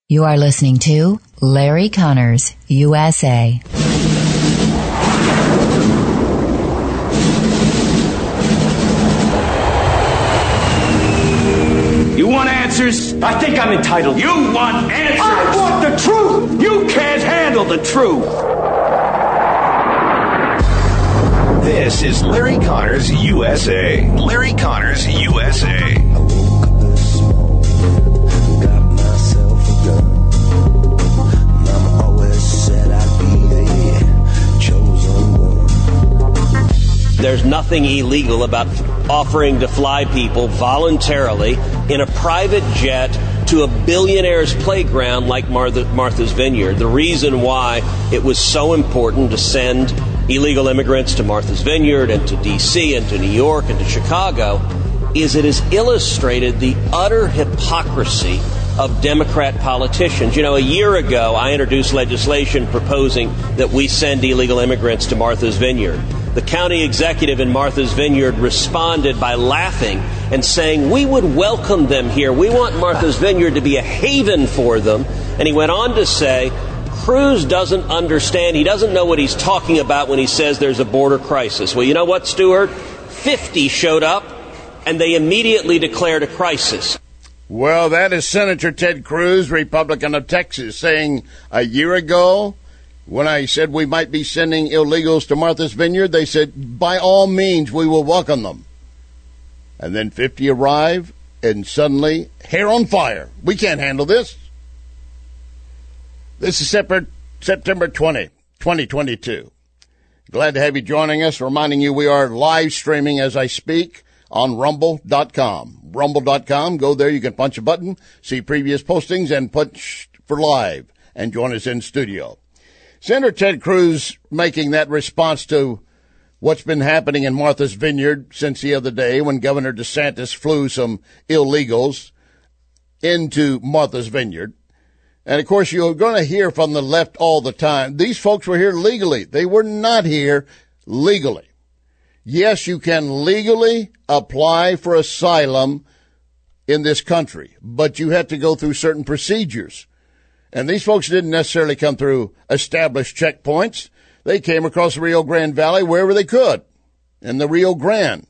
You are listening to Larry Connors, USA. You want answers? I think I'm entitled. You want answers? I want the truth! You can't handle the truth! This is Larry Connors, USA. Larry Connors, USA. There's nothing illegal about offering to fly people voluntarily in a private jet to a billionaire's playground like Martha's Vineyard. The reason why it was so important to send illegal immigrants to Martha's Vineyard and to D.C. and to New York and to Chicago is it has illustrated the utter hypocrisy of Democrat politicians. You know, a year ago, I introduced legislation proposing that we send illegal immigrants to Martha's Vineyard. The county executive in Martha's Vineyard responded by laughing and saying, we would welcome them here. We want Martha's Vineyard to be a haven for them. And he went on to say, Cruz doesn't understand. He doesn't know what he's talking about when he says there's a border crisis. Well, you know what, Stuart? 50 showed up, and they immediately declared a crisis. Well, that is Senator Ted Cruz, Republican of Texas, saying a year ago, when I said we might be sending illegals to Martha's Vineyard, they said, by all means, we will welcome them. And then 50 arrive, and suddenly, hair on fire. We can't handle this. This is September 20, 2022. Glad to have you joining us, reminding you we are live streaming as I speak on Rumble.com. Rumble.com, go there, you can punch a button, see previous postings, and punch for live, and join us in studio. Senator Ted Cruz making that response to what's been happening in Martha's Vineyard since the other day when Governor DeSantis flew some illegals into Martha's Vineyard. And, of course, you're going to hear from the left all the time. These folks were here legally. They were not here legally. Yes, you can legally apply for asylum in this country, but you have to go through certain procedures. And these folks didn't necessarily come through established checkpoints. They came across the Rio Grande Valley wherever they could, in the Rio Grande.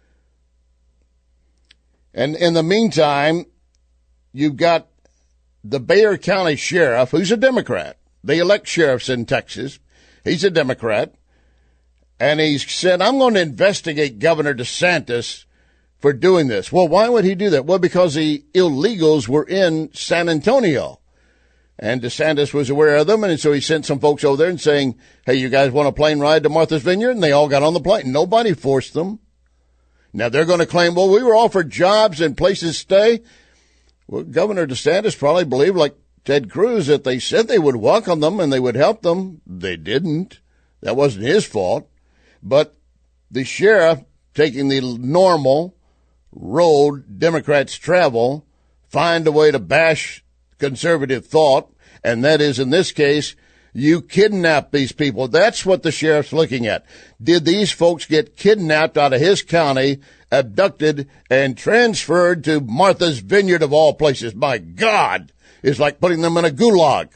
And in the meantime, you've got the Bexar County Sheriff, who's a Democrat. They elect sheriffs in Texas. He's a Democrat. And he said, I'm going to investigate Governor DeSantis for doing this. Well, why would he do that? Well, because the illegals were in San Antonio. And DeSantis was aware of them, and so he sent some folks over there and saying, hey, you guys want a plane ride to Martha's Vineyard? And they all got on the plane. Nobody forced them. Now, they're going to claim, well, we were offered jobs and places to stay. Well, Governor DeSantis probably believed, like Ted Cruz, that they said they would welcome them and they would help them. They didn't. That wasn't his fault. But the sheriff, taking the normal road Democrats travel, find a way to bash conservative thought, and that is, in this case, you kidnap these people. That's what the sheriff's looking at. Did these folks get kidnapped out of his county, abducted, and transferred to Martha's Vineyard of all places? My God, it's like putting them in a gulag.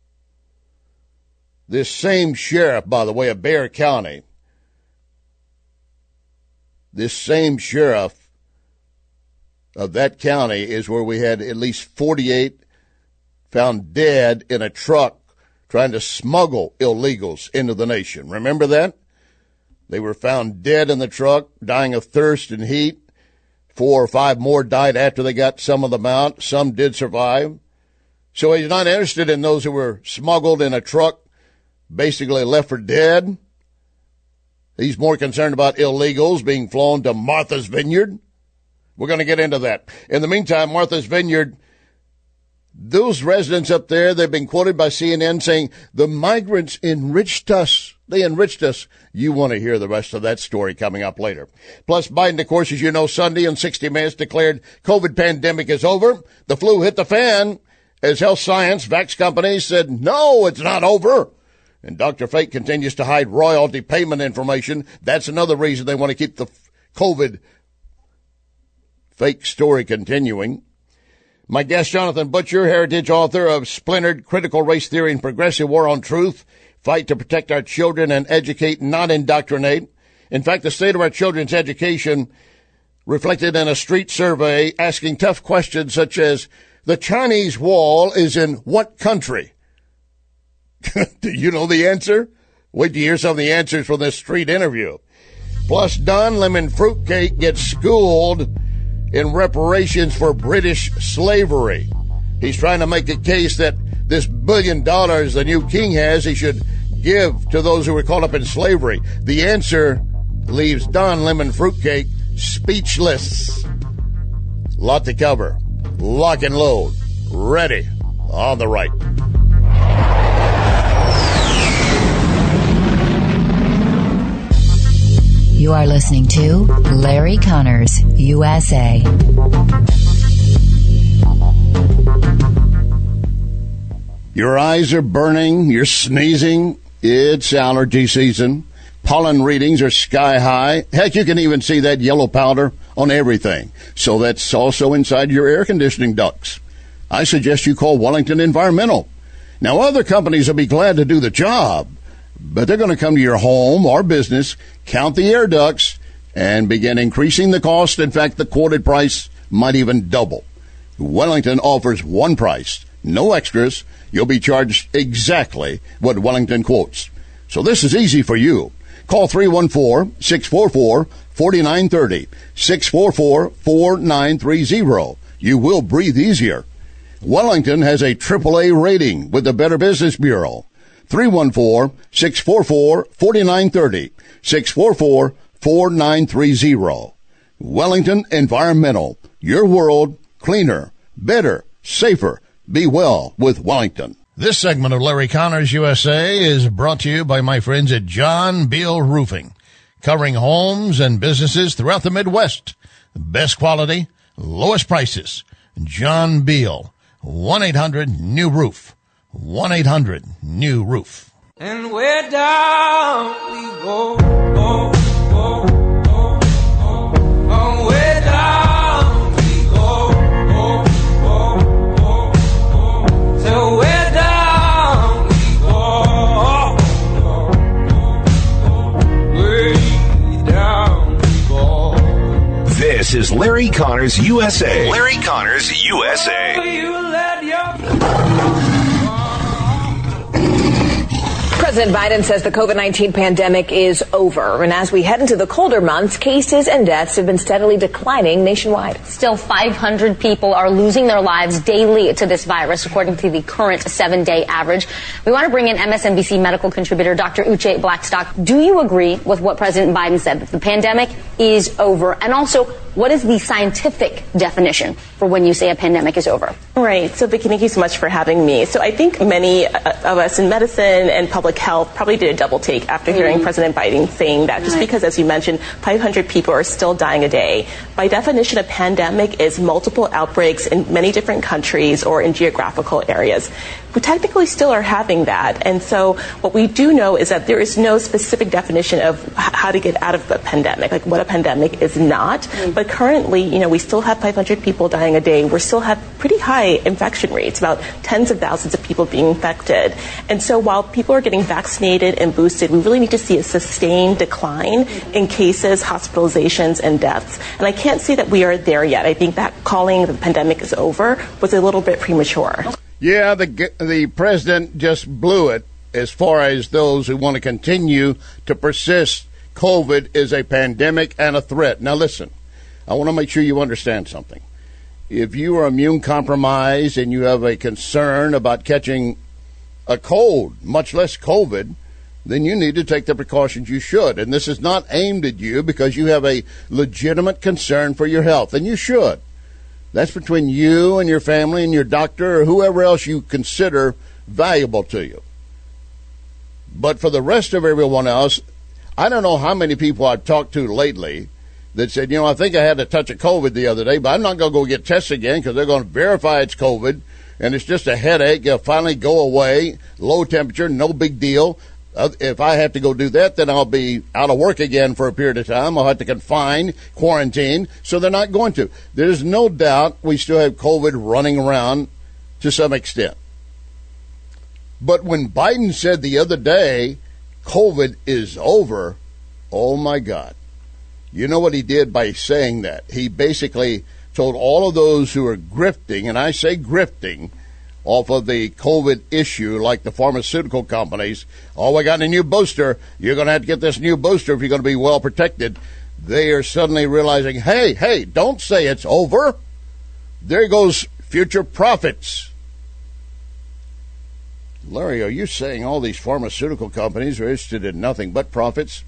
This same sheriff, by the way, of Bexar County, this same sheriff of that county is where we had at least 48 found dead in a truck trying to smuggle illegals into the nation. Remember that? They were found dead in the truck, dying of thirst and heat. 4 or 5 more died after they got some of them out. Some did survive. So he's not interested in those who were smuggled in a truck, basically left for dead. He's more concerned about illegals being flown to Martha's Vineyard. We're going to get into that. In the meantime, Martha's Vineyard, those residents up there, they've been quoted by CNN saying, the migrants enriched us. They enriched us. You want to hear the rest of that story coming up later. Plus, Biden, of course, as you know, Sunday in 60 Minutes declared COVID pandemic is over. The flu hit the fan as health science, vax companies said, no, it's not over. And Dr. Fake continues to hide royalty payment information. That's another reason they want to keep the COVID fake story continuing. My guest, Jonathan Butcher, heritage author of Splintered, Critical Race Theory and Progressive War on Truth, Fight to Protect Our Children and Educate, Not Indoctrinate. In fact, the state of our children's education reflected in a street survey asking tough questions such as, the Chinese Wall is in what country? Do you know the answer? Wait to hear some of the answers from this street interview. Plus, Don Lemon Fruitcake gets schooled in reparations for British slavery. He's trying to make a case that this $1 billion the new king has, he should give to those who were caught up in slavery. The answer leaves Don Lemon Fruitcake speechless. Lot to cover. Lock and load. Ready. On the right. You are listening to Larry Connors, USA. Your eyes are burning. You're sneezing. It's allergy season. Pollen readings are sky high. Heck, you can even see that yellow powder on everything. So that's also inside your air conditioning ducts. I suggest you call Wellington Environmental. Now, other companies will be glad to do the job, but they're going to come to your home or business, count the air ducts, and begin increasing the cost. In fact, the quoted price might even double. Wellington offers one price, no extras. You'll be charged exactly what Wellington quotes. So this is easy for you. Call 314-644-4930, 644-4930. You will breathe easier. Wellington has a AAA rating with the Better Business Bureau. 314-644-4930, 644-4930. Wellington Environmental. Your world cleaner, better, safer. Be well with Wellington. This segment of Larry Connors USA is brought to you by my friends at John Beal Roofing, covering homes and businesses throughout the Midwest. The best quality, lowest prices. John Beal, 1-800-NEW-ROOF. 1-800-NEW-ROOF. And where down we go, go, go, go, go. Oh, where down we go, go, go, go, go. So where down we go, way down we go. This is Larry Connors USA. Larry Connors USA. You let your President Biden says the COVID-19 pandemic is over. And as we head into the colder months, cases and deaths have been steadily declining nationwide. Still 500 people are losing their lives daily to this virus, according to the current 7-day average. We want to bring in MSNBC medical contributor Dr. Uche Blackstock. Do you agree with what President Biden said, that the pandemic is over? And also, what is the scientific definition for when you say a pandemic is over? Right. So, Vicki, thank you so much for having me. So I think many of us in medicine and public health probably did a double take after hearing President Biden saying that, just because, as you mentioned, 500 people are still dying a day. By definition, a pandemic is multiple outbreaks in many different countries or in geographical areas. We technically still are having that. And so what we do know is that there is no specific definition of how to get out of a pandemic, like what a pandemic is not. But currently, we still have 500 people dying a day. We still have pretty high infection rates, about tens of thousands of people being infected. And so while people are getting vaccinated and boosted, we really need to see a sustained decline in cases, hospitalizations, and deaths. And I can't say that we are there yet. I think that calling the pandemic is over was a little bit premature. Yeah, the president just blew it as far as those who want to continue to persist. COVID is a pandemic and a threat. Now, listen, I want to make sure you understand something. If you are immune compromised and you have a concern about catching a cold, much less COVID, then you need to take the precautions you should. And this is not aimed at you because you have a legitimate concern for your health, and you should. That's between you and your family and your doctor or whoever else you consider valuable to you. But for the rest of everyone else, I don't know how many people I've talked to lately that said, I think I had a touch of COVID the other day, but I'm not going to go get tested again because they're going to verify it's COVID, and it's just a headache. It'll finally go away, low temperature, no big deal. If I have to go do that, then I'll be out of work again for a period of time. I'll have to confine, quarantine, so they're not going to. There's no doubt we still have COVID running around to some extent. But when Biden said the other day, COVID is over, oh my God. You know what he did by saying that? He basically told all of those who are grifting, and I say grifting, off of the COVID issue, like the pharmaceutical companies, oh, we got a new booster. You're going to have to get this new booster if you're going to be well protected. They are suddenly realizing, hey, don't say it's over. There goes future profits. Larry, are you saying all these pharmaceutical companies are interested in nothing but profits?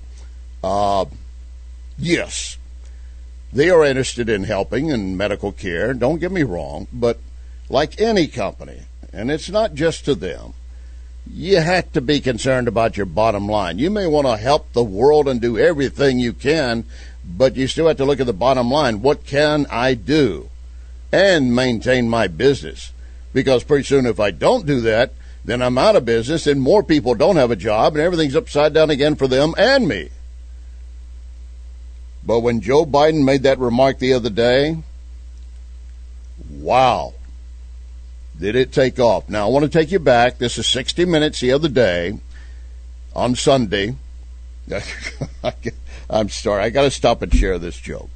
Yes. They are interested in helping in medical care. Don't get me wrong, but like any company, and it's not just to them, you have to be concerned about your bottom line. You may want to help the world and do everything you can, but you still have to look at the bottom line. What can I do and maintain my business? Because pretty soon if I don't do that, then I'm out of business and more people don't have a job and everything's upside down again for them and me. But when Joe Biden made that remark the other day, wow, did it take off. Now, I want to take you back. This is 60 Minutes the other day on Sunday. I'm sorry. I got to stop and share this joke.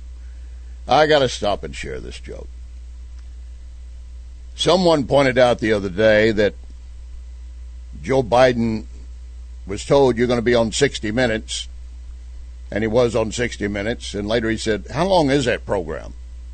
Someone pointed out the other day that Joe Biden was told you're going to be on 60 Minutes, and he was on 60 Minutes, and later he said, how long is that program?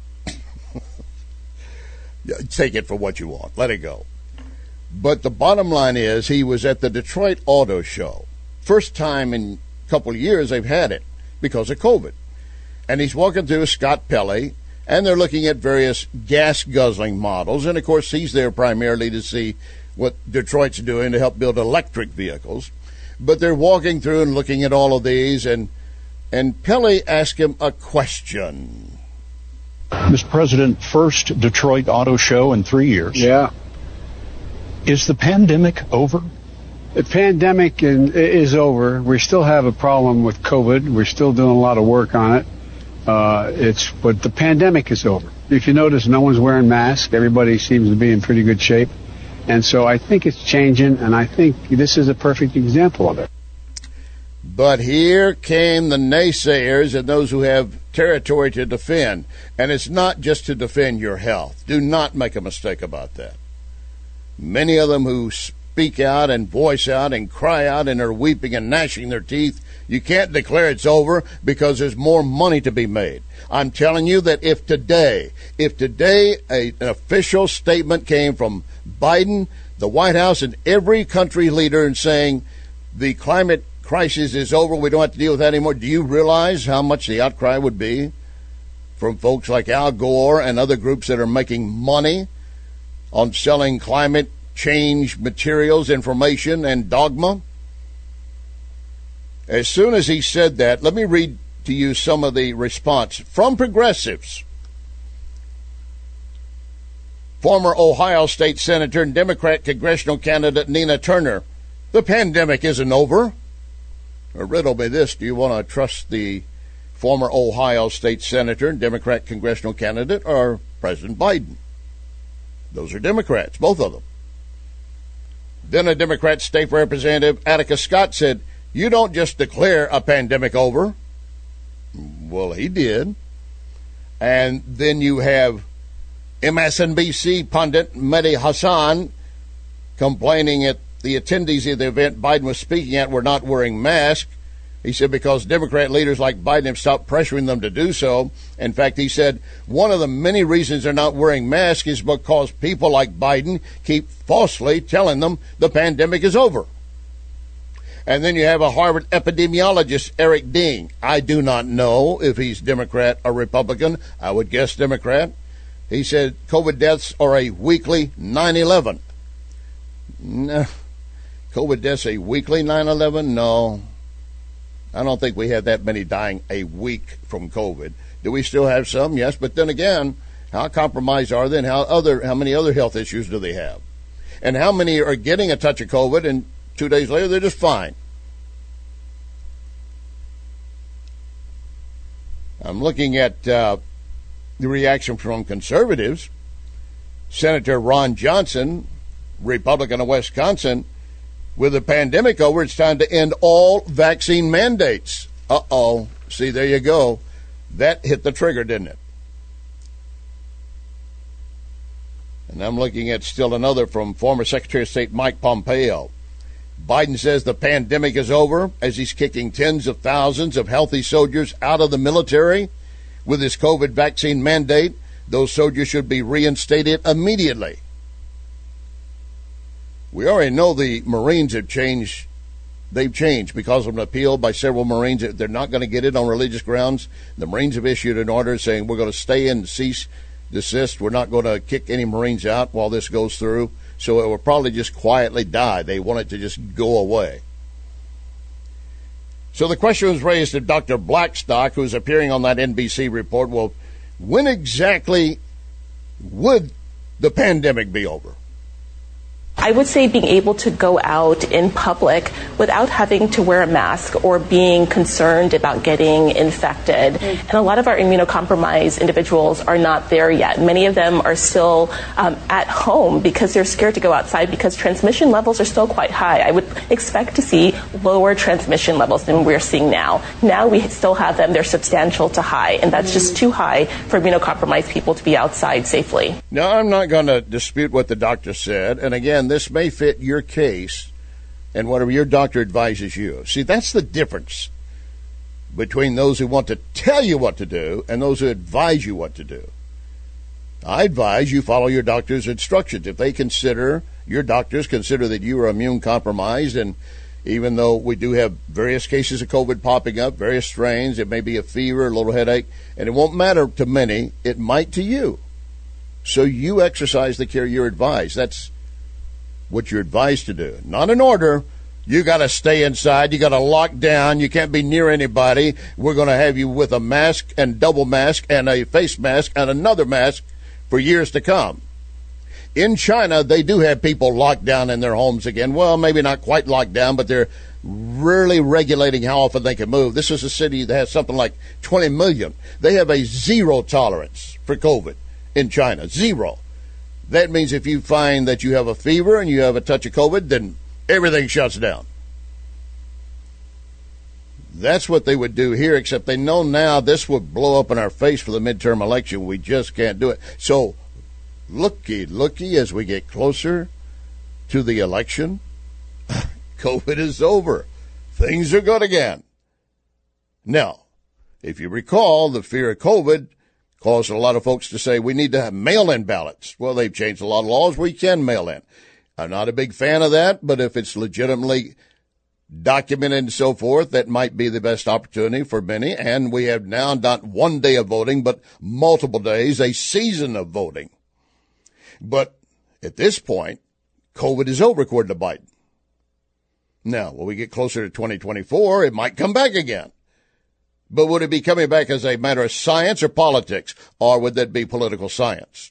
Take it for what you want. Let it go. But the bottom line is he was at the Detroit Auto Show. First time in a couple of years they've had it because of COVID. And he's walking through with Scott Pelley, and they're looking at various gas-guzzling models. And, of course, he's there primarily to see what Detroit's doing to help build electric vehicles. But they're walking through and looking at all of these, and Pelley asked him a question. Mr. President, first Detroit Auto Show in 3 years. Yeah. Is the pandemic over? The pandemic is over. We still have a problem with COVID. We're still doing a lot of work on it. But the pandemic is over. If you notice, no one's wearing masks. Everybody seems to be in pretty good shape. And so I think it's changing, and I think this is a perfect example of it. But here came the naysayers and those who have territory to defend. And it's not just to defend your health. Do not make a mistake about that. Many of them who speak out and voice out and cry out and are weeping and gnashing their teeth, you can't declare it's over because there's more money to be made. I'm telling you that if today an official statement came from Biden, the White House, and every country leader and saying the climate crisis is over, we don't have to deal with that anymore, do you realize how much the outcry would be from folks like Al Gore and other groups that are making money on selling climate change materials, information, and dogma? As soon as he said that, let me read to you some of the response from progressives. Former Ohio State Senator and Democrat congressional candidate Nina Turner, the pandemic isn't over. Riddle me this, do you want to trust the former Ohio State Senator and Democrat congressional candidate or President Biden? Those are Democrats, both of them. Then a Democrat state representative, Attica Scott, said, you don't just declare a pandemic over. Well, he did. And then you have MSNBC pundit Mehdi Hassan complaining at the attendees of the event Biden was speaking at were not wearing masks. He said because Democrat leaders like Biden have stopped pressuring them to do so. In fact, he said one of the many reasons they're not wearing masks is because people like Biden keep falsely telling them the pandemic is over. And then you have a Harvard epidemiologist, Eric Dean. I do not know if he's Democrat or Republican. I would guess Democrat. He said COVID deaths are a weekly 9/11. No. COVID deaths a weekly 9/11? No. I don't think we have that many dying a week from COVID. Do we still have some? Yes. But then again, how compromised are they and how many other health issues do they have? And how many are getting a touch of COVID and 2 days later they're just fine? I'm looking at the reaction from conservatives. Senator Ron Johnson, Republican of Wisconsin, with the pandemic over, it's time to end all vaccine mandates. Uh-oh. See, there you go. That hit the trigger, didn't it? And I'm looking at still another from former Secretary of State Mike Pompeo. Biden says the pandemic is over as he's kicking tens of thousands of healthy soldiers out of the military with his COVID vaccine mandate. Those soldiers should be reinstated immediately. We already know the Marines have changed. They've changed because of an appeal by several Marines. They're not going to get it on religious grounds. The Marines have issued an order saying we're going to stay in, cease, desist. We're not going to kick any Marines out while this goes through. So it will probably just quietly die. They want it to just go away. So the question was raised to Dr. Blackstock, who's appearing on that NBC report. Well, when exactly would the pandemic be over? I would say being able to go out in public without having to wear a mask or being concerned about getting infected. And a lot of our immunocompromised individuals are not there yet. Many of them are still at home because they're scared to go outside because transmission levels are still quite high. I would expect to see lower transmission levels than we're seeing now. Now we still have them. They're substantial to high, and that's just too high for immunocompromised people to be outside safely. Now, I'm not going to dispute what the doctor said. And again, this may fit your case and whatever your doctor advises you. See, that's the difference between those who want to tell you what to do and those who advise you what to do. I advise you follow your doctor's instructions. If your doctors consider that you are immune compromised, and even though we do have various cases of COVID popping up, various strains, it may be a fever, a little headache, and it won't matter to many, it might to you. So you exercise the care you're advised. That's what you're advised to do. Not an order. You got to stay inside. You got to lock down. You can't be near anybody. We're going to have you with a mask and double mask and a face mask and another mask for years to come. In China, they do have people locked down in their homes again. Well, maybe not quite locked down, but they're really regulating how often they can move. This is a city that has something like 20 million. They have a zero tolerance for COVID in China. Zero. That means if you find that you have a fever and you have a touch of COVID, then everything shuts down. That's what they would do here, except they know now this would blow up in our face for the midterm election. We just can't do it. So looky, as we get closer to the election, COVID is over. Things are good again. Now, if you recall, the fear of COVID caused a lot of folks to say we need to have mail-in ballots. Well, they've changed a lot of laws where you can mail in. I'm not a big fan of that, but if it's legitimately documented and so forth, that might be the best opportunity for many. And we have now not one day of voting, but multiple days, a season of voting. But at this point, COVID is over, according to Biden. Now, when we get closer to 2024, it might come back again. But would it be coming back as a matter of science or politics, or would that be political science?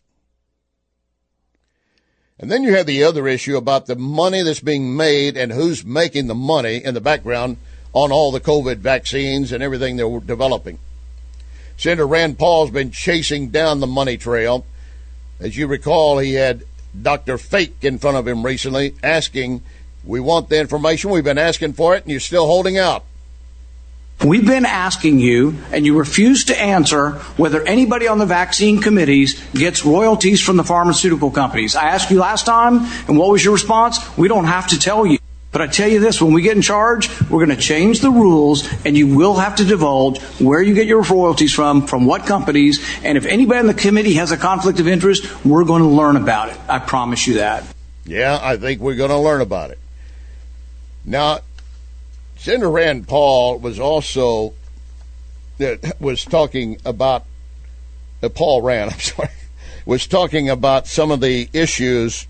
And then you have the other issue about the money that's being made and who's making the money in the background on all the COVID vaccines and everything they're developing. Senator Rand Paul's been chasing down the money trail. As you recall, he had Dr. Fake in front of him recently asking, we want the information, we've been asking for it, and you're still holding out. We've been asking you, and you refuse to answer whether anybody on the vaccine committees gets royalties from the pharmaceutical companies. I asked you last time, and what was your response? We don't have to tell you. But I tell you this, when we get in charge, we're going to change the rules, and you will have to divulge where you get your royalties from what companies, and if anybody in the committee has a conflict of interest, we're going to learn about it. I promise you that. Yeah, I think we're going to learn about it. Now, Senator Rand Paul was also talking about Paul Rand. Was talking about some of the issues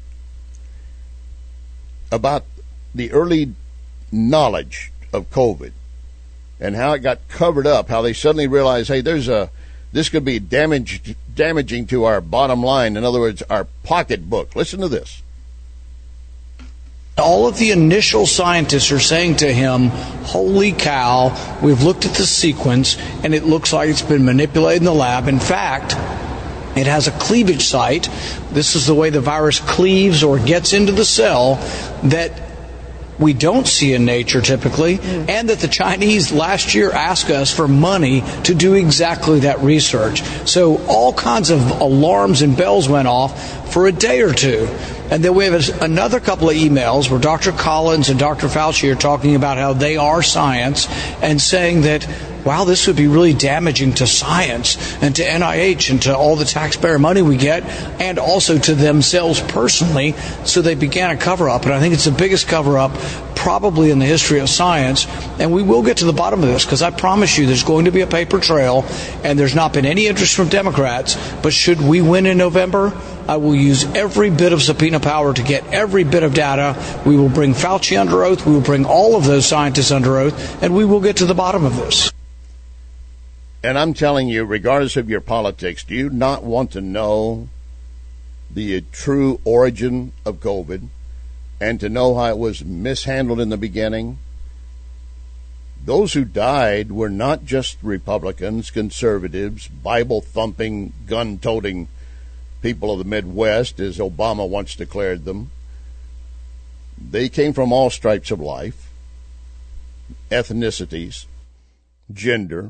about the early knowledge of COVID and how it got covered up. How they suddenly realized, hey, this could be damaging to our bottom line. In other words, our pocketbook. Listen to this. All of the initial scientists are saying to him, holy cow, we've looked at the sequence and it looks like it's been manipulated in the lab. In fact, it has a cleavage site. This is the way the virus cleaves or gets into the cell that we don't see in nature typically, and that the Chinese last year asked us for money to do exactly that research. So all kinds of alarms and bells went off for a day or two. And then we have another couple of emails where Dr. Collins and Dr. Fauci are talking about how they are science and saying that, wow, this would be really damaging to science and to NIH and to all the taxpayer money we get, and also to themselves personally. So they began a cover-up, and I think it's the biggest cover-up probably in the history of science. And we will get to the bottom of this, because I promise you there's going to be a paper trail, and there's not been any interest from Democrats. But should we win in November, I will use every bit of subpoena power to get every bit of data. We will bring Fauci under oath. We will bring all of those scientists under oath, and we will get to the bottom of this. And I'm telling you, regardless of your politics, do you not want to know the true origin of COVID and to know how it was mishandled in the beginning? Those who died were not just Republicans, conservatives, Bible-thumping, gun-toting people of the Midwest, as Obama once declared them. They came from all stripes of life, ethnicities, gender,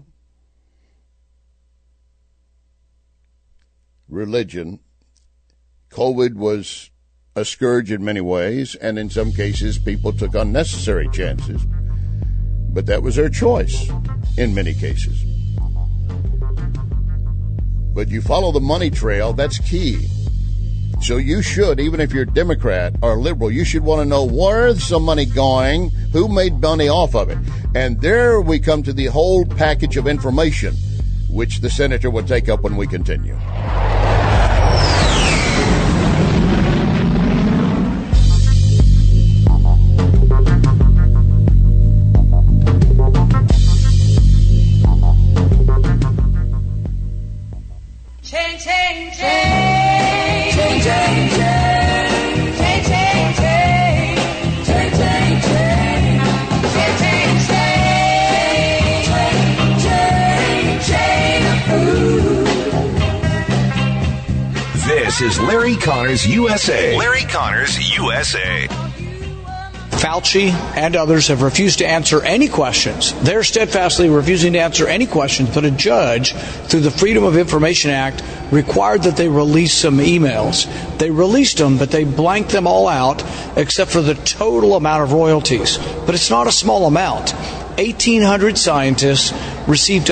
religion. COVID was a scourge in many ways, and in some cases people took unnecessary chances. But that was their choice in many cases. But you follow the money trail, that's key. So you should, even if you're Democrat or liberal, you should want to know where's some money going, who made money off of it. And there we come to the whole package of information, which the senator will take up when we continue. This is Larry Connors USA. Larry Connors USA. Fauci and others have refused to answer any questions. They're steadfastly refusing to answer any questions, but a judge, through the Freedom of Information Act, required that they release some emails. They released them, but they blanked them all out, except for the total amount of royalties. But it's not a small amount. 1,800 scientists received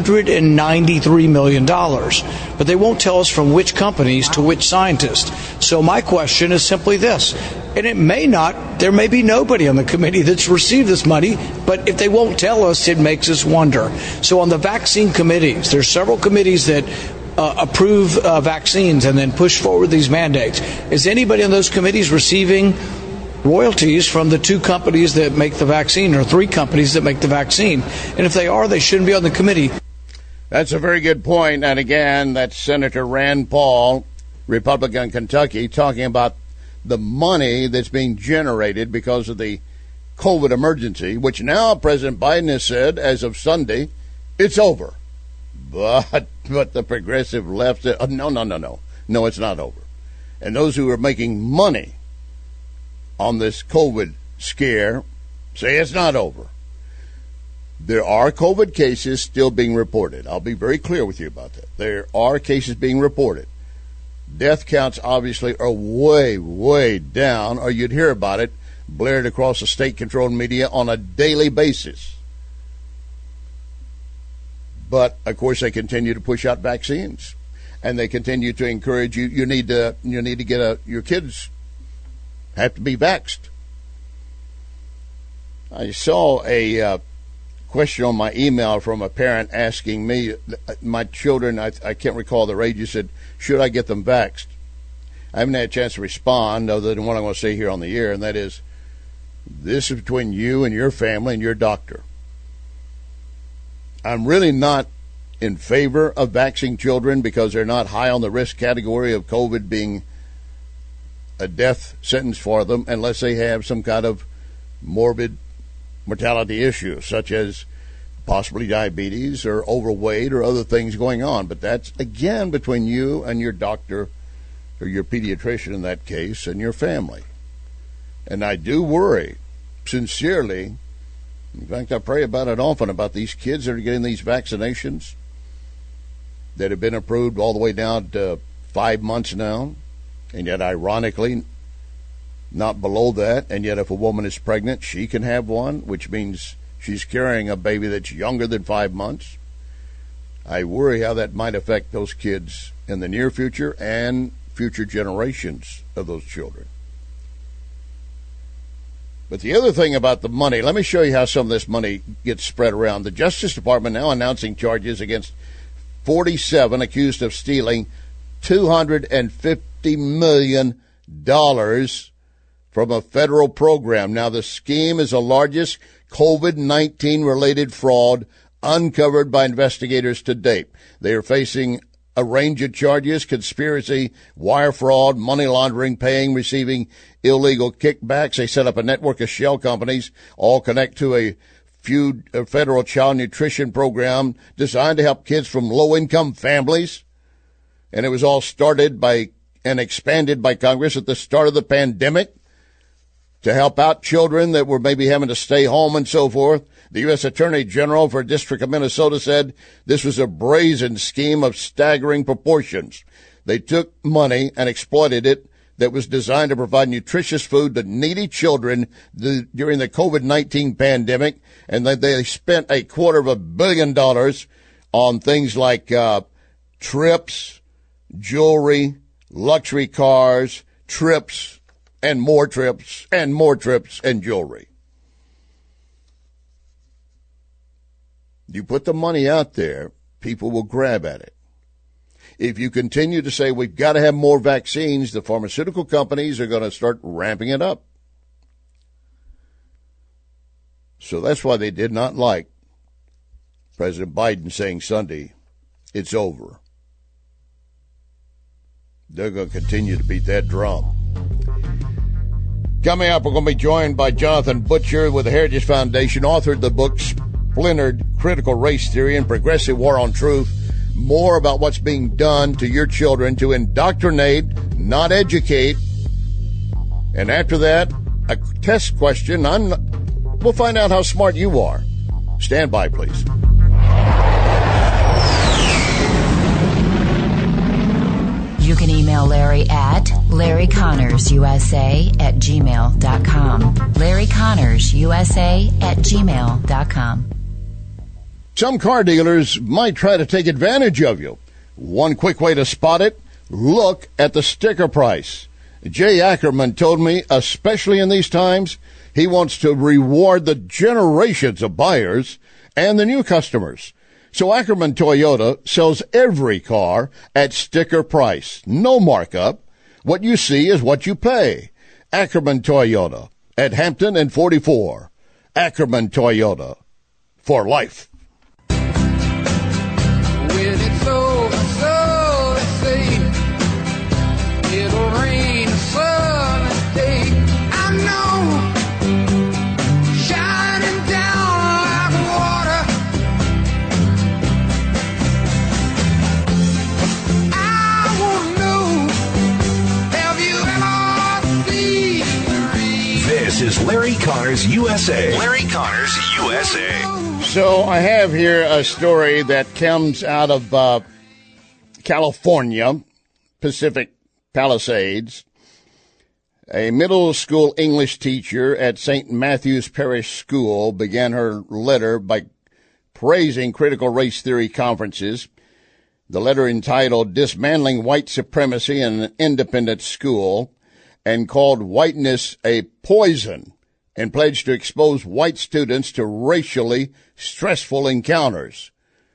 $193 million. But they won't tell us from which companies to which scientists. So my question is simply this. And there may be nobody on the committee that's received this money, but if they won't tell us, it makes us wonder. So on the vaccine committees, there's several committees that approve vaccines and then push forward these mandates. Is anybody on those committees receiving royalties from the two companies that make the vaccine, or three companies that make the vaccine? And if they are, they shouldn't be on the committee. That's a very good point. And again, that's Senator Rand Paul, Republican Kentucky, talking about the money that's being generated because of the COVID emergency, which now President Biden has said, as of Sunday, it's over. But the progressive left said, no, it's not over. And those who are making money on this COVID scare say it's not over. There are COVID cases still being reported. I'll be very clear with you about that. There are cases being reported. Death counts obviously are way, way down, or you'd hear about it blared across the state-controlled media on a daily basis. But, of course, they continue to push out vaccines, and they continue to encourage you. You need to get your kids have to be vaxxed. I saw a question on my email from a parent asking me, my children, I can't recall their age, said, should I get them vaxxed? I haven't had a chance to respond other than what I'm going to say here on the air, and that is, this is between you and your family and your doctor. I'm really not in favor of vaccinating children because they're not high on the risk category of COVID being a death sentence for them unless they have some kind of morbid mortality issue, such as possibly diabetes or overweight or other things going on. But that's, again, between you and your doctor or your pediatrician in that case and your family. And I do worry, sincerely, in fact, I pray about it often, about these kids that are getting these vaccinations that have been approved all the way down to 5 months now, and yet, ironically, not below that. And yet, if a woman is pregnant, she can have one, which means she's carrying a baby that's younger than 5 months. I worry how that might affect those kids in the near future and future generations of those children. But the other thing about the money, let me show you how some of this money gets spread around. The Justice Department now announcing charges against 47 accused of stealing $250 million from a federal program. Now, the scheme is the largest COVID-19 related fraud uncovered by investigators to date. They are facing a range of charges: conspiracy, wire fraud, money laundering, paying, receiving illegal kickbacks. They set up a network of shell companies, all connect to a federal child nutrition program designed to help kids from low-income families. And it was all started by and expanded by Congress at the start of the pandemic to help out children that were maybe having to stay home and so forth. The U.S. Attorney General for District of Minnesota said this was a brazen scheme of staggering proportions. They took money and exploited it that was designed to provide nutritious food to needy children during the COVID-19 pandemic, and they spent $250 million on things like trips, jewelry, luxury cars, trips, and more trips, and more trips, and jewelry. You put the money out there, people will grab at it. If you continue to say we've got to have more vaccines, the pharmaceutical companies are going to start ramping it up. So that's why they did not like President Biden saying Sunday, it's over. They're going to continue to beat that drum. Coming up, we're going to be joined by Jonathan Butcher with the Heritage Foundation, authored the book Splintered: Critical Race Theory and Progressive War on Truth. More about what's being done to your children to indoctrinate, not educate. And after that, a test question. We'll find out how smart you are. Stand by, please. You can email Larry at LarryConnorsUSA@gmail.com. LarryConnorsUSA@gmail.com. Some car dealers might try to take advantage of you. One quick way to spot it, look at the sticker price. Jay Ackerman told me, especially in these times, he wants to reward the generations of buyers and the new customers. So Ackerman Toyota sells every car at sticker price. No markup. What you see is what you pay. Ackerman Toyota at Hampton and 44. Ackerman Toyota for life. When it's over, so they say it'll rain a sunny day. I know, shining down like water. I wanna know, have you ever seen the rain? This is Larry Connors USA. Larry Connors USA. So I have here a story that comes out of California, Pacific Palisades. A middle school English teacher at St. Matthew's Parish School began her letter by praising critical race theory conferences. The letter entitled Dismantling White Supremacy in an Independent School, and called whiteness a poison, and pledged to expose white students to racially stressful encounters.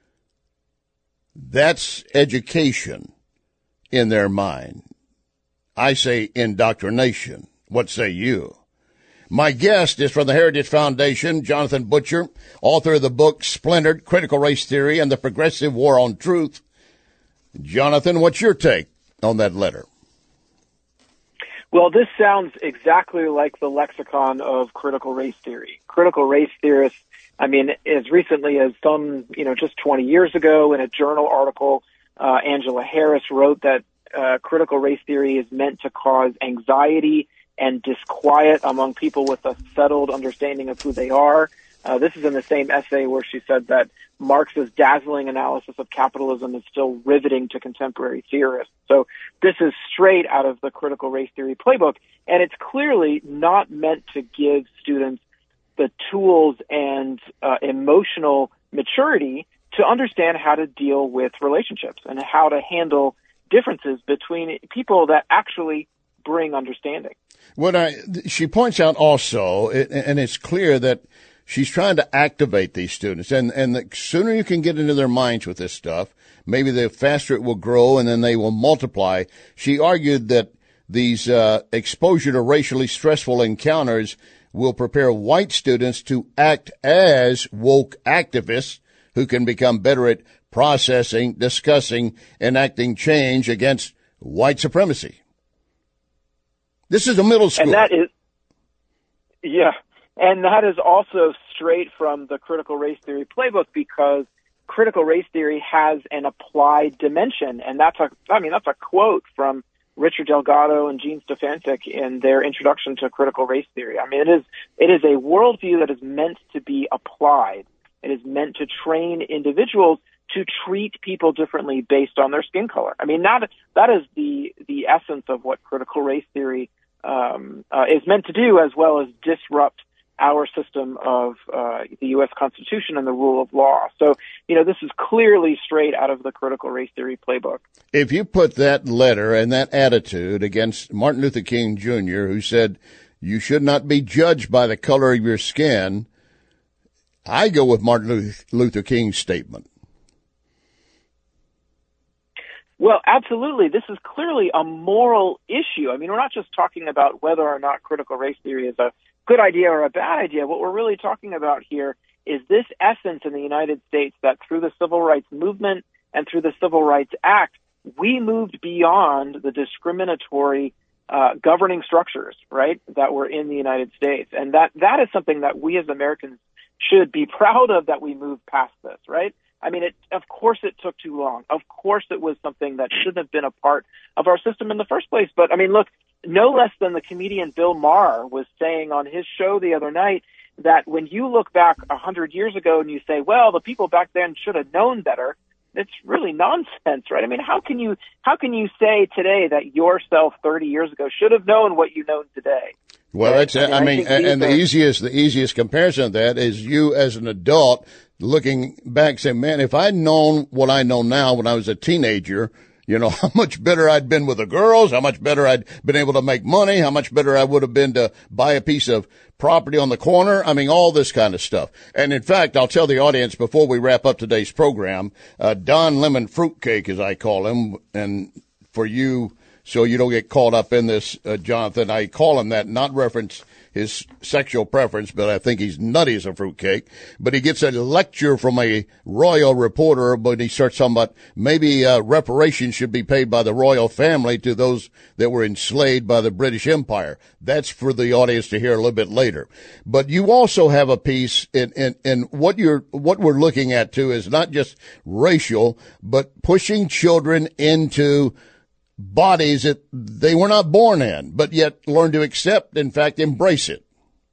That's education in their mind. I say indoctrination. What say you? My guest is from the Heritage Foundation, Jonathan Butcher, author of the book Splintered: Critical Race Theory and the Progressive War on Truth. Jonathan, what's your take on that letter? Well, this sounds exactly like the lexicon of critical race theory. Critical race theorists, I mean, as recently as just 20 years ago in a journal article, Angela Harris wrote that critical race theory is meant to cause anxiety and disquiet among people with a settled understanding of who they are. This is in the same essay where she said that Marx's dazzling analysis of capitalism is still riveting to contemporary theorists. So this is straight out of the critical race theory playbook, and it's clearly not meant to give students the tools and emotional maturity to understand how to deal with relationships and how to handle differences between people that actually bring understanding. She points out also, and it's clear that she's trying to activate these students, and the sooner you can get into their minds with this stuff, maybe the faster it will grow and then they will multiply. She argued that these exposure to racially stressful encounters will prepare white students to act as woke activists who can become better at processing, discussing, enacting change against white supremacy. This is a middle school. And that is also straight from the critical race theory playbook, because critical race theory has an applied dimension. And that's a quote from Richard Delgado and Gene Stefancic in their introduction to critical race theory. I mean, it is a worldview that is meant to be applied. It is meant to train individuals to treat people differently based on their skin color. I mean, that is the essence of what critical race theory is meant to do, as well as disrupt our system of the U.S. Constitution and the rule of law. So, this is clearly straight out of the critical race theory playbook. If you put that letter and that attitude against Martin Luther King Jr., who said you should not be judged by the color of your skin, I go with Martin Luther King's statement. Well, absolutely. This is clearly a moral issue. I mean, we're not just talking about whether or not critical race theory is a good idea or a bad idea. What we're really talking about here is this essence in the United States that through the Civil Rights Movement and through the Civil Rights Act, we moved beyond the discriminatory governing structures, right, that were in the United States. And that is something that we as Americans should be proud of, that we moved past this, right? I mean, of course it took too long. Of course it was something that shouldn't have been a part of our system in the first place. But, I mean, look, no less than the comedian Bill Maher was saying on his show the other night that when you look back 100 years ago and you say, well, the people back then should have known better, it's really nonsense, right? I mean, how can you say today that yourself 30 years ago should have known what you know today? Well, that's, the easiest comparison of that is you as an adult looking back saying, man, if I'd known what I know now when I was a teenager, how much better I'd been with the girls, how much better I'd been able to make money, how much better I would have been to buy a piece of property on the corner. I mean, all this kind of stuff. And in fact, I'll tell the audience before we wrap up today's program, Don Lemon Fruitcake, as I call him, and for you, so you don't get caught up in this, Jonathan, I call him that, not reference his sexual preference, but I think he's nutty as a fruitcake. But he gets a lecture from a royal reporter, but he starts talking about maybe reparations should be paid by the royal family to those that were enslaved by the British Empire. That's for the audience to hear a little bit later. But you also have a piece in what we're looking at too is not just racial, but pushing children into bodies that they were not born in, but yet learn to accept, in fact, embrace it.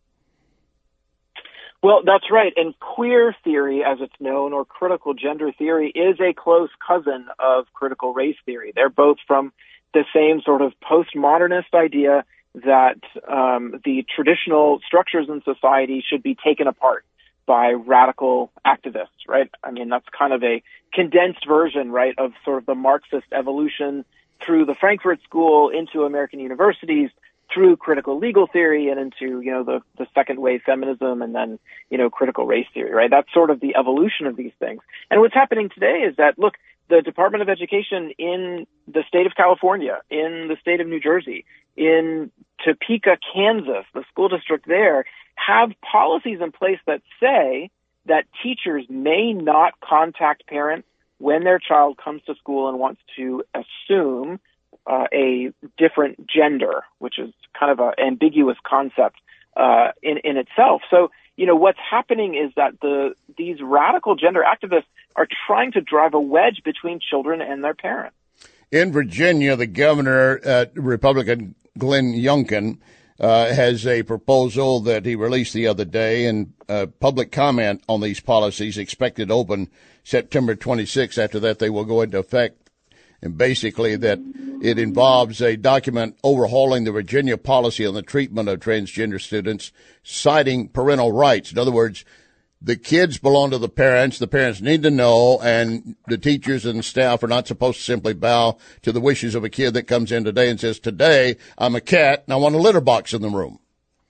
Well, that's right. And queer theory, as it's known, or critical gender theory, is a close cousin of critical race theory. They're both from the same sort of postmodernist idea that the traditional structures in society should be taken apart by radical activists, right? I mean, that's kind of a condensed version, right, of sort of the Marxist evolution through the Frankfurt School into American universities, through critical legal theory and into, the second wave feminism and then, critical race theory, right? That's sort of the evolution of these things. And what's happening today is that, look, the Department of Education in the state of California, in the state of New Jersey, in Topeka, Kansas, the school district there, have policies in place that say that teachers may not contact parents when their child comes to school and wants to assume a different gender, which is kind of an ambiguous concept in itself. So, what's happening is that these radical gender activists are trying to drive a wedge between children and their parents. In Virginia, the governor, Republican Glenn Youngkin, has a proposal that he released the other day, and public comment on these policies expected to open September 26th. After that, they will go into effect. And basically that it involves a document overhauling the Virginia policy on the treatment of transgender students, citing parental rights. In other words, the kids belong to the parents need to know, and the teachers and staff are not supposed to simply bow to the wishes of a kid that comes in today and says, today I'm a cat and I want a litter box in the room.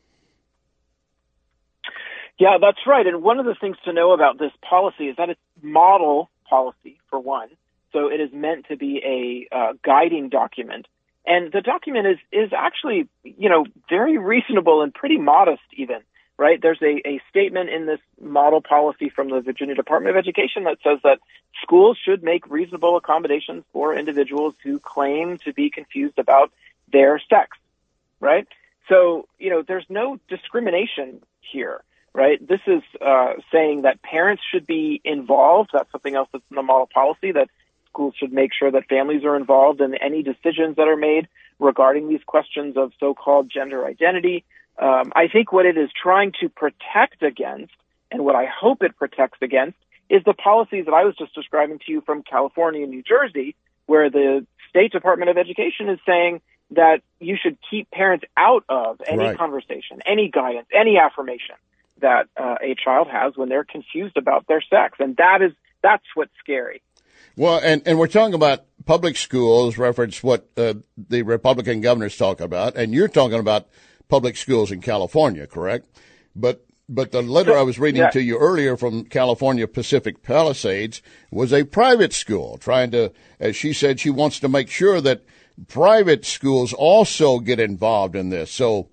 Yeah, that's right. And one of the things to know about this policy is that it's model policy, for one. So it is meant to be a guiding document. And the document is actually, very reasonable and pretty modest even. Right? There's a statement in this model policy from the Virginia Department of Education that says that schools should make reasonable accommodations for individuals who claim to be confused about their sex, right? So, there's no discrimination here, right? This is saying that parents should be involved. That's something else that's in the model policy, that schools should make sure that families are involved in any decisions that are made regarding these questions of so-called gender identity. I think what it is trying to protect against, and what I hope it protects against, is the policies that I was just describing to you from California and New Jersey, where the State Department of Education is saying that you should keep parents out of any conversation, any guidance, any affirmation that a child has when they're confused about their sex. And that's what's scary. Well, and we're talking about public schools, reference what the Republican governors talk about, and you're talking about public schools in California, correct? But the letter I was reading to you earlier from California Pacific Palisades was a private school trying to, as she said, she wants to make sure that private schools also get involved in this. So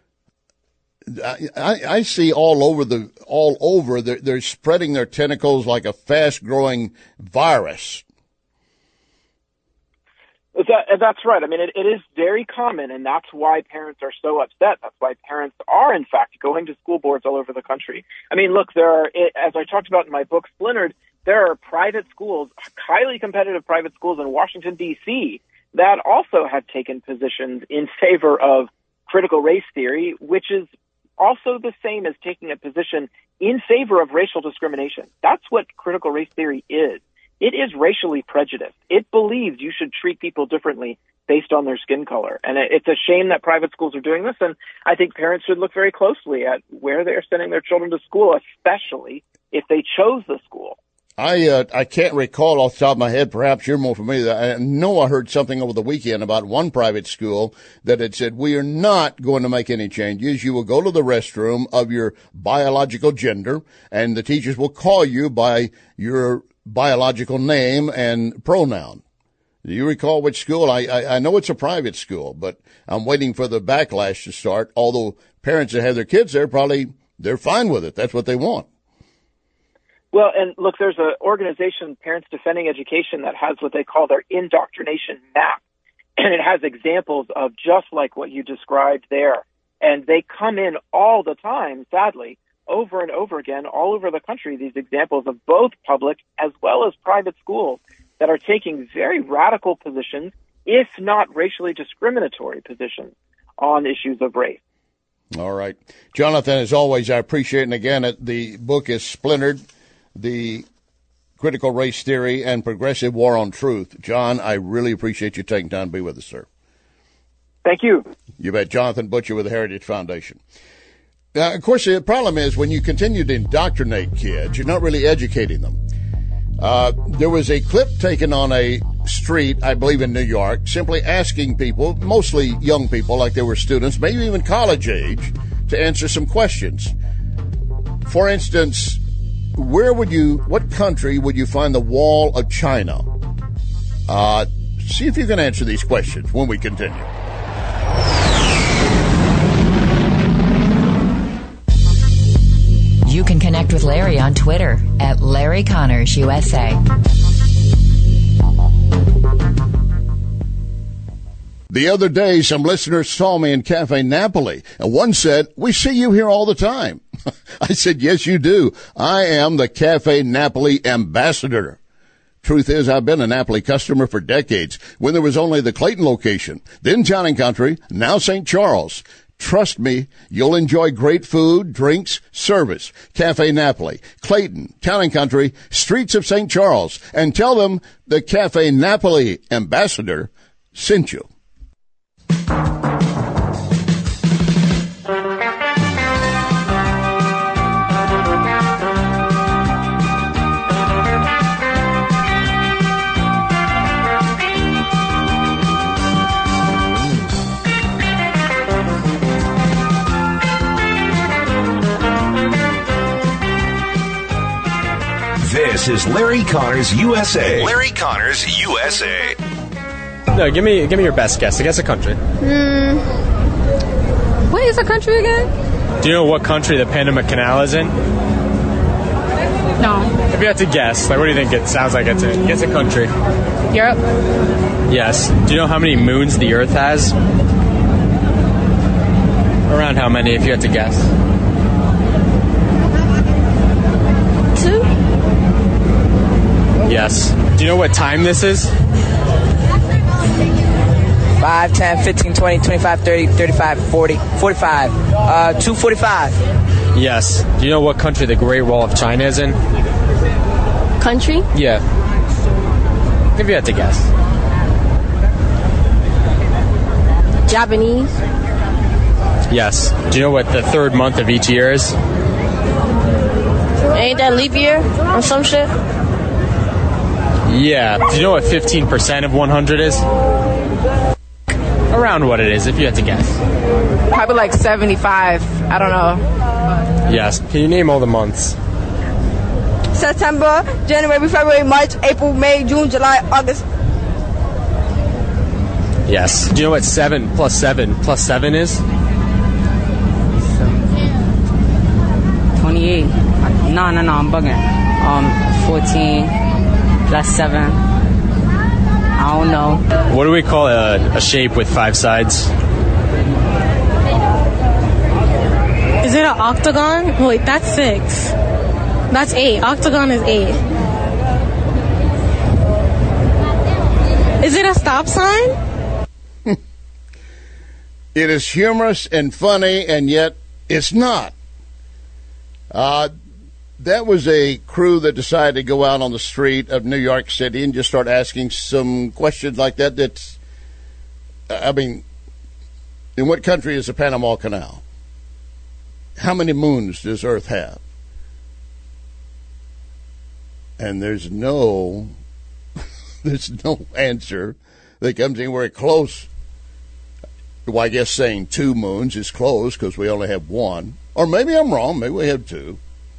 I see all over they're spreading their tentacles like a fast-growing virus. That's right. I mean, it is very common, and that's why parents are so upset. That's why parents are, in fact, going to school boards all over the country. I mean, look, there are, as I talked about in my book, Splintered, there are private schools, highly competitive private schools in Washington, D.C., that also have taken positions in favor of critical race theory, which is also the same as taking a position in favor of racial discrimination. That's what critical race theory is. It is racially prejudiced. It believes you should treat people differently based on their skin color. And it's a shame that private schools are doing this. And I think parents should look very closely at where they're sending their children to school, especially if they chose the school. I can't recall off the top of my head. Perhaps you're more familiar. I know I heard something over the weekend about one private school that had said, we are not going to make any changes. You will go to the restroom of your biological gender, and the teachers will call you by your biological name and pronoun. Do you recall which school? I know it's a private school, but I'm waiting for the backlash to start. Although parents that have their kids there, they're fine with it. That's what they want. Well, and look, there's an organization, Parents Defending Education, that has what they call their indoctrination map. And it has examples of just like what you described there. And they come in all the time, sadly, over and over again, all over the country, these examples of both public as well as private schools that are taking very radical positions, if not racially discriminatory positions, on issues of race. All right. Jonathan, as always, I appreciate it. And again, the book is Splintered, The Critical Race Theory and Progressive War on Truth. John, I really appreciate you taking time to be with us, sir. Thank you. You bet. Jonathan Butcher with the Heritage Foundation. Now, of course, the problem is when you continue to indoctrinate kids, you're not really educating them. There was a clip taken on a street, I believe in New York, simply asking people, mostly young people like they were students, maybe even college age, to answer some questions. For instance, what country would you find the Wall of China? See if you can answer these questions when we continue. You can connect with Larry on Twitter at Larry Connors USA. The other day, some listeners saw me in Cafe Napoli, and one said, "We see you here all the time." I said, "Yes, you do. I am the Cafe Napoli ambassador." Truth is, I've been a Napoli customer for decades, when there was only the Clayton location, then Town and Country, now St. Charles. Trust me, you'll enjoy great food, drinks, service. Cafe Napoli, Clayton, Town and Country, streets of St. Charles, and tell them the Cafe Napoli ambassador sent you. This is Larry Connors USA. Larry Connors USA. No, give me your best guess. I guess a country. What is a country again? Do you know what country the Panama Canal is in? No. If you had to guess, like, what do you think it sounds like it's in? Guess a country. Europe? Yes. Do you know how many moons the Earth has? Around how many, if you had to guess? 2? Yes. Do you know what time this is? 5, 10, 15, 20, 25, 30, 35, 40, 45. 2:45. Yes. Do you know what country the Great Wall of China is in? Country? Yeah. If you had to guess. Japanese? Yes. Do you know what the third month of each year is? Ain't that leap year or some shit? Yeah. Do you know what 15% of 100 is? Around what it is, if you had to guess. Probably like 75. I don't know. Yes. Can you name all the months? September, January, February, March, April, May, June, July, August. Yes. Do you know what 7 plus 7 plus 7 is? 28. No, I'm bugging. 14 plus 7. I don't know. What do we call a shape with 5 sides? Is it an octagon? Wait, that's 6. That's 8. Octagon is 8. Is it a stop sign? It is humorous and funny, and yet it's not. That was a crew that decided to go out on the street of New York City and just start asking some questions like that. That's, I mean, in what country is the Panama Canal? How many moons does Earth have? And there's no answer that comes anywhere close. Well, I guess saying 2 moons is close because we only have 1. Or maybe I'm wrong. Maybe we have 2.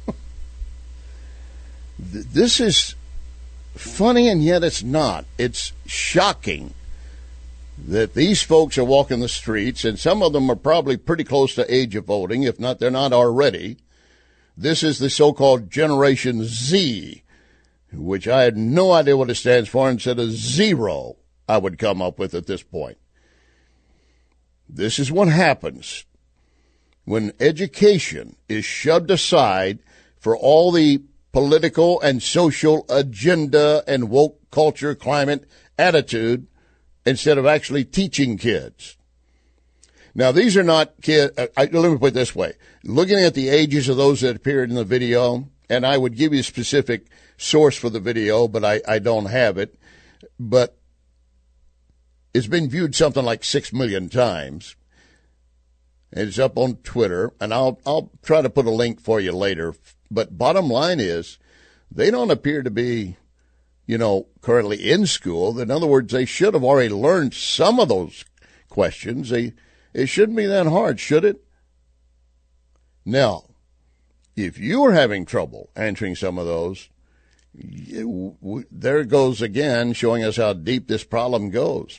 This is funny, and yet it's not. It's shocking that these folks are walking the streets, and some of them are probably pretty close to age of voting. If not, they're not already. This is the so-called Generation Z, which I had no idea what it stands for. Instead of zero, I would come up with at this point. This is what happens when education is shoved aside for all the political and social agenda and woke culture, climate, attitude, instead of actually teaching kids. Now, these are not kids. Let me put it this way. Looking at the ages of those that appeared in the video, and I would give you a specific source for the video, but I don't have it. But it's been viewed something like 6 million times. It's up on Twitter, and I'll try to put a link for you later. But bottom line is, they don't appear to be, currently in school. In other words, they should have already learned some of those questions. It shouldn't be that hard, should it? Now, if you are having trouble answering some of those, there it goes again, showing us how deep this problem goes.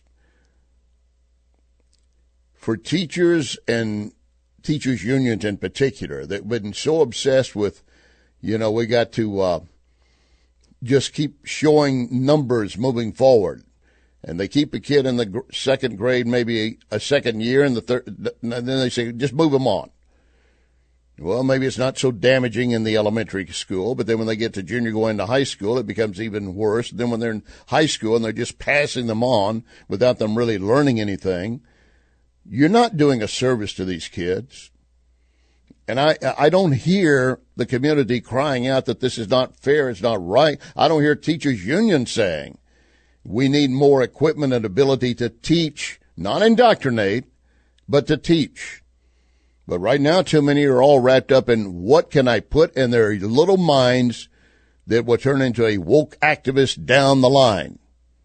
For teachers and teachers' unions in particular, that have been so obsessed with, we got to just keep showing numbers moving forward and they keep a kid in the second grade, maybe a second year, and then they say, just move them on. Well, maybe it's not so damaging in the elementary school, but then when they get to junior going to high school, it becomes even worse. Then when they're in high school and they're just passing them on without them really learning anything, you're not doing a service to these kids. And I don't hear the community crying out that this is not fair, it's not right. I don't hear teachers' unions saying we need more equipment and ability to teach, not indoctrinate, but to teach. But right now, too many are all wrapped up in what can I put in their little minds that will turn into a woke activist down the line.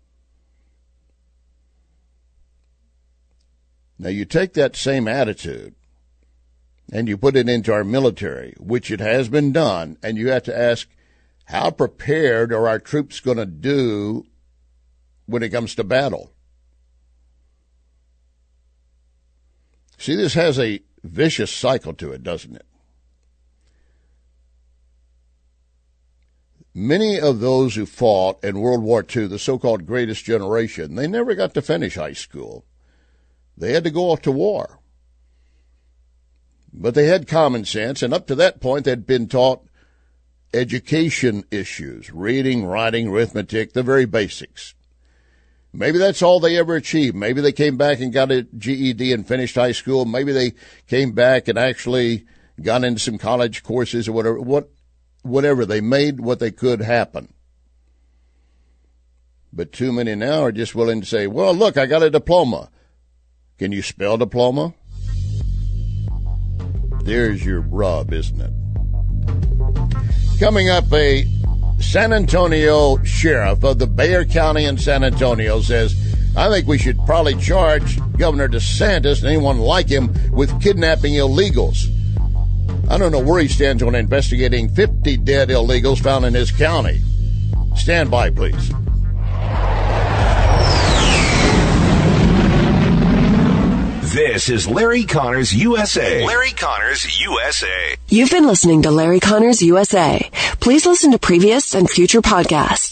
Now, you take that same attitude and you put it into our military, which it has been done, and you have to ask, how prepared are our troops going to do when it comes to battle? See, this has a vicious cycle to it, doesn't it? Many of those who fought in World War II, the so-called greatest generation, they never got to finish high school. They had to go off to war. But they had common sense, and up to that point they'd been taught education issues, reading, writing, arithmetic, the very basics. Maybe that's all they ever achieved. Maybe they came back and got a GED and finished high school. Maybe they came back and actually got into some college courses or whatever. They made what they could happen. But too many now are just willing to say, well, look, I got a diploma. Can you spell diploma? There's your rub, isn't it? Coming up, a San Antonio sheriff of the Bexar County in San Antonio says, I think we should probably charge Governor DeSantis and anyone like him with kidnapping illegals. I don't know where he stands on investigating 50 dead illegals found in his county. Stand by, please. This is Larry Connors USA. Larry Connors USA. You've been listening to Larry Connors USA. Please listen to previous and future podcasts